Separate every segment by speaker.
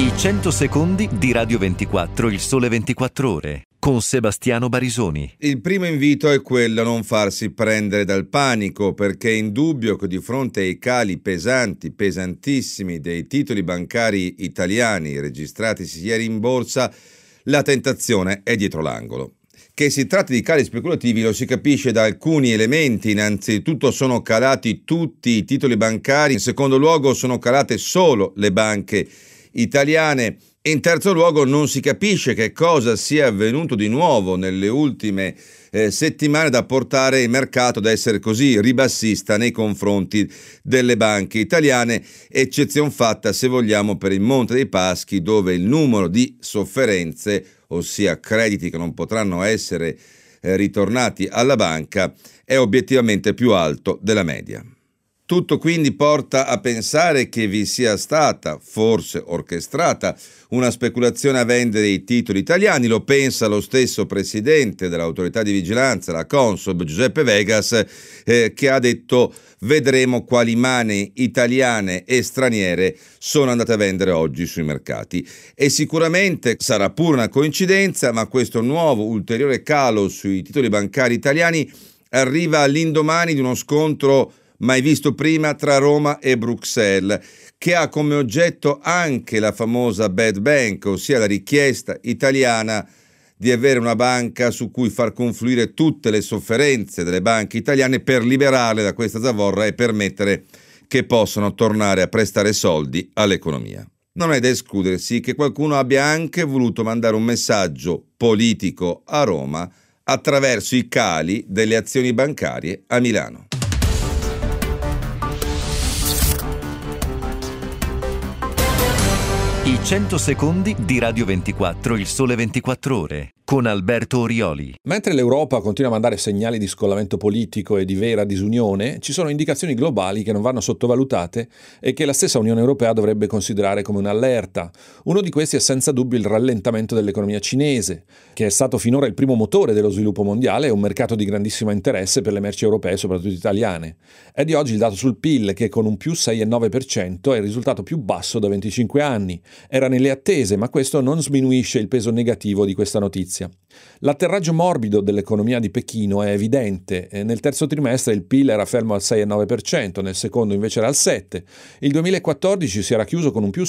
Speaker 1: I 100 secondi di Radio 24, il Sole 24 Ore, con Sebastiano Barisoni.
Speaker 2: Il primo invito è quello a non farsi prendere dal panico, perché è indubbio che di fronte ai cali pesantissimi dei titoli bancari italiani registratisi ieri in borsa, la tentazione è dietro l'angolo. Che si tratti di cali speculativi lo si capisce da alcuni elementi. Innanzitutto sono calati tutti i titoli bancari, in secondo luogo sono calate solo le banche italiane, e in terzo luogo non si capisce che cosa sia avvenuto di nuovo nelle ultime settimane da portare il mercato ad essere così ribassista nei confronti delle banche italiane, eccezion fatta, se vogliamo, per il Monte dei Paschi, dove il numero di sofferenze, ossia crediti che non potranno essere ritornati alla banca, è obiettivamente più alto della media. Tutto quindi porta a pensare che vi sia stata, forse orchestrata, una speculazione a vendere i titoli italiani. Lo pensa lo stesso presidente dell'autorità di vigilanza, la Consob, Giuseppe Vegas, che ha detto: vedremo quali mani italiane e straniere sono andate a vendere oggi sui mercati. E sicuramente sarà pure una coincidenza, ma questo nuovo ulteriore calo sui titoli bancari italiani arriva all'indomani di uno scontro mai visto prima tra Roma e Bruxelles, che ha come oggetto anche la famosa bad bank, ossia la richiesta italiana di avere una banca su cui far confluire tutte le sofferenze delle banche italiane per liberarle da questa zavorra e permettere che possano tornare a prestare soldi all'economia. Non è da escludersi che qualcuno abbia anche voluto mandare un messaggio politico a Roma attraverso i cali delle azioni bancarie a Milano.
Speaker 1: I 100 secondi di Radio 24, il Sole 24 Ore, con Alberto Orioli.
Speaker 3: Mentre l'Europa continua a mandare segnali di scollamento politico e di vera disunione, ci sono indicazioni globali che non vanno sottovalutate e che la stessa Unione Europea dovrebbe considerare come un'allerta. Uno di questi è senza dubbio il rallentamento dell'economia cinese, che è stato finora il primo motore dello sviluppo mondiale e un mercato di grandissimo interesse per le merci europee, soprattutto italiane. È di oggi il dato sul PIL, che con un più 6,9% è il risultato più basso da 25 anni. Era nelle attese, ma questo non sminuisce il peso negativo di questa notizia. L'atterraggio morbido dell'economia di Pechino è evidente. Nel terzo trimestre il PIL era fermo al 6,9%, nel secondo invece era al 7%. Il 2014 si era chiuso con un più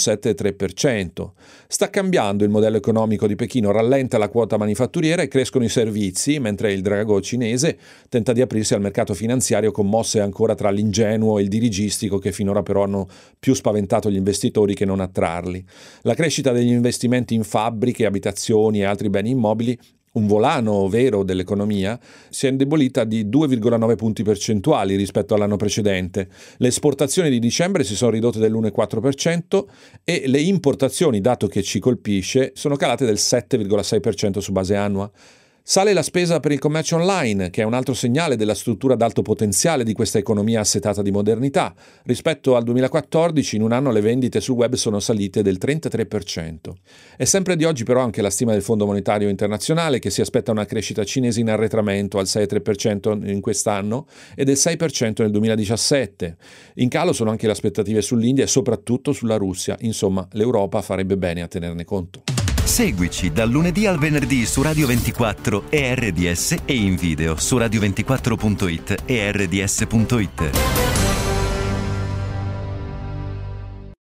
Speaker 3: 7,3%. Sta cambiando il modello economico di Pechino, rallenta la quota manifatturiera e crescono i servizi, mentre il drago cinese tenta di aprirsi al mercato finanziario con mosse ancora tra l'ingenuo e il dirigistico, che finora però hanno più spaventato gli investitori che non attrarli. La crescita degli investimenti in fabbriche, abitazioni e altri beni immobili, un volano vero dell'economia, si è indebolita di 2,9 punti percentuali rispetto all'anno precedente. Le esportazioni di dicembre si sono ridotte dell'1,4% e le importazioni, dato che ci colpisce, sono calate del 7,6% su base annua. Sale la spesa per il commercio online, che è un altro segnale della struttura ad alto potenziale di questa economia assetata di modernità. Rispetto al 2014, in un anno le vendite sul web sono salite del 33%. È sempre di oggi però anche la stima del Fondo Monetario Internazionale, che si aspetta una crescita cinese in arretramento al 6,3% in quest'anno e del 6% nel 2017. In calo sono anche le aspettative sull'India e soprattutto sulla Russia. Insomma, l'Europa farebbe bene a tenerne conto.
Speaker 1: Seguici dal lunedì al venerdì su Radio 24 e RDS e in video su radio24.it e rds.it.